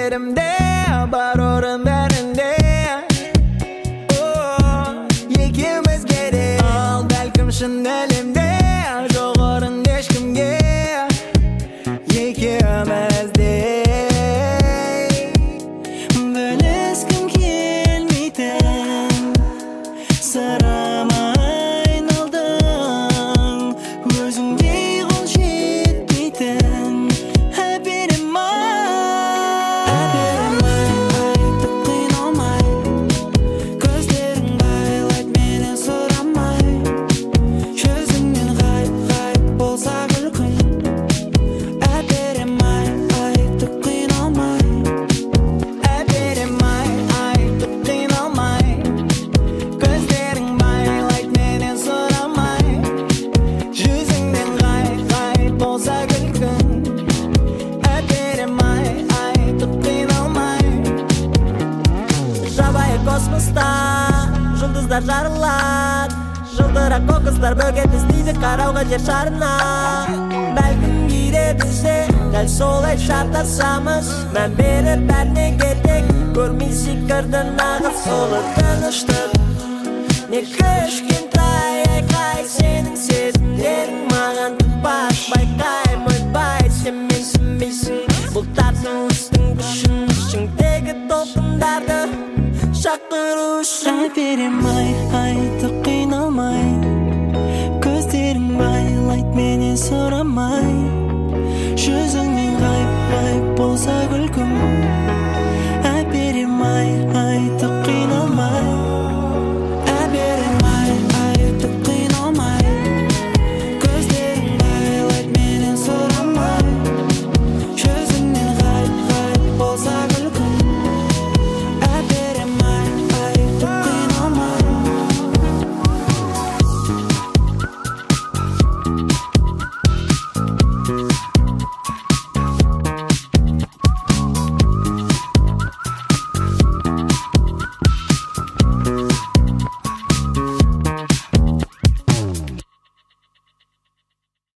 yerimde Бар орын бәрінде Екеуміз керек Ал бәлкім шын әлемде Жоқ орын ешкімге Екеумізде Бөліскім келмейтін Сырыма айналдың Өзіңдей қол жетпейтін Жұлдыздар жарылады Жылтырақ қоқыстар бөгет іздейді Қарауға жер шарына Бәлкім кейде бізде Дәл солай шартасамыз Мән беріп бәріне кетек Көрмей секірді нағыз Солы тыныштық Не кішкентай айқай Сенің сезімдерің маған тұтпас Байқай мойбай Сен менсінбейсің Бұл тартылыстың күшін Ішіңдегі толқындарды шақыру үшін Әперем айтып қиналмай Көздерің байлайды менен сұрамай